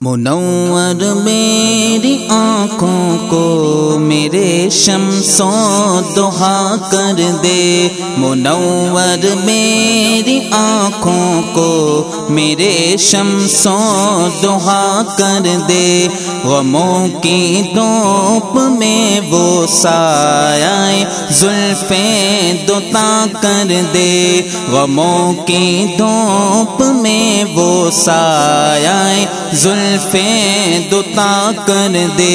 منور میری آنکھوں کو میرے شمس و ضحیٰ کر دے، منور میری آنکھوں کو میرے شمس و ضحیٰ کر دے، غموں کی دھوپ میں وہ سایہ زلفیں دوتا کر دے، غموں کی دھوپ میں وہ سایہ زلفیں دوتا کر دے،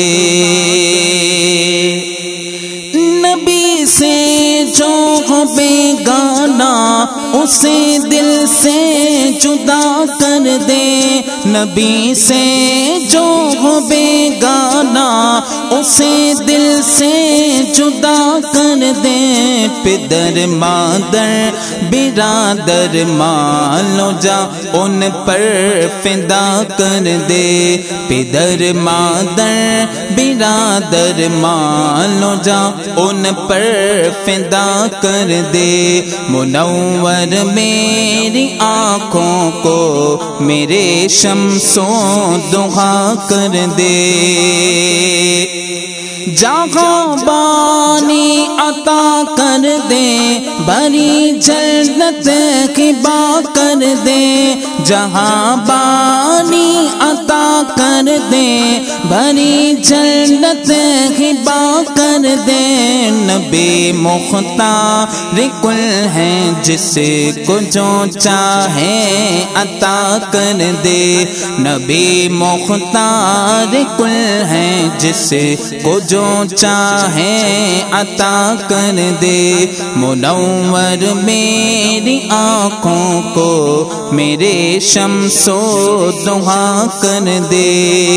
نبی سے جو ہو بیگانہ اسے دل سے جدا کر دے، نبی سے جو ہو بیگانہ اسے دل سے جدا کر دے، پدر مادر برادر مالو جا ان پر فدا کر دے، پدر مادر برادر مالو جا ان پر فدا کر دے، منور میری آنکھوں کو میرے شمس و ضحیٰ کر دے، جہاں بانی عطا کر دے، بھری جنت کی با کر دے، جہاں بانی عطا کر دے، بھری جنت کی با کر دے، نبی مختار کل ہے جس کو جو چاہے عطا کر دے، نبی مختار کل ہے جس کو جو چاہے عطا کر دے، منور میری آنکھوں کو میرے شمس و ضحیٰ کر دے،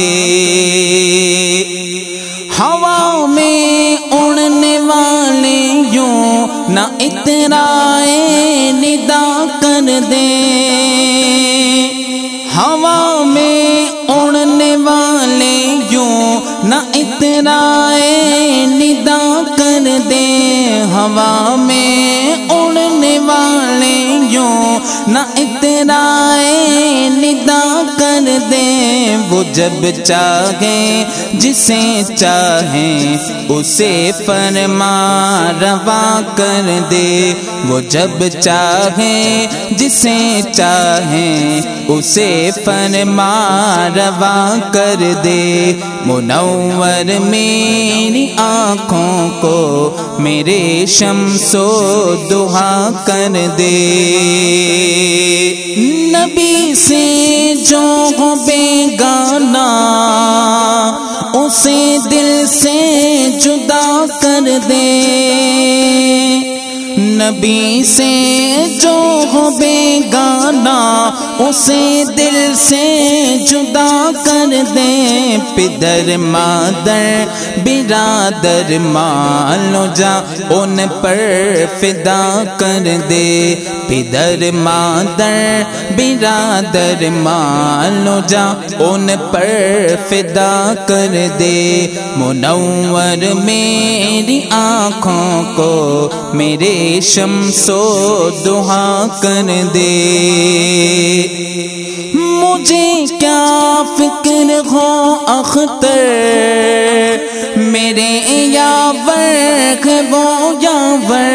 ہوا میں اڑنے والے یوں نہ اترائے ندا کر دے، ہوا میں اڑنے والے یوں نہ اترائے ندا کر دے، ہوا میں اڑنے والے یوں نہ اترائے ندا کر دے، وہ جب چاہے جسے چاہے اسے فرما روا کر دے، وہ جب چاہے جسے چاہے اسے فرما روا کر دے، منور میری آنکھوں کو میرے شمس و ضحیٰ کر دے، نبی سے جو ہو بیگانہ اسے دل سے جدا کر دے، نبی سے جو ہو بیگانہ اسے دل سے جدا کر دے، پدر مادر برادر مالو جا ان پر فدا کر دے، پدر مادر برادر مالو جا ان پر فدا کر دے، منور میری آنکھوں کو میرے شمس و ضحیٰ کر دے، مجھے کیا فکر ہو اختر میرے یاور وہ یاور،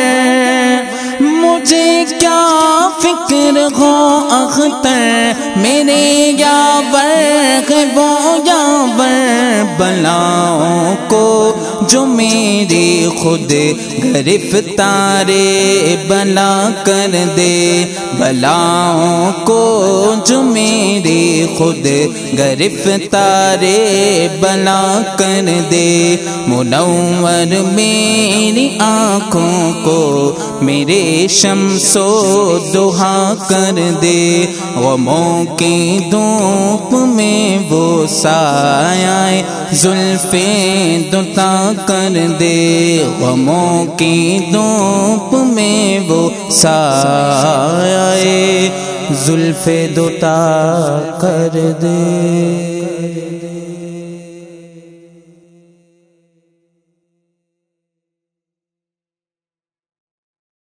مجھے کیا فکر ہو اختر میرے یاور وہ یاور، بلاؤں کو جو میری خود گرفتار بلا کر دے، بلاؤں کو جو میری خود گرفتار بلا کر دے، منور میری آنکھوں کو میرے شمس و ضحیٰ کر دے، غموں کی دھوپ میں وہ سایہ زلفیں دوتا کر دے، غموں کی دھوپ میں وہ سایہ زلفیں دوتا کر دے۔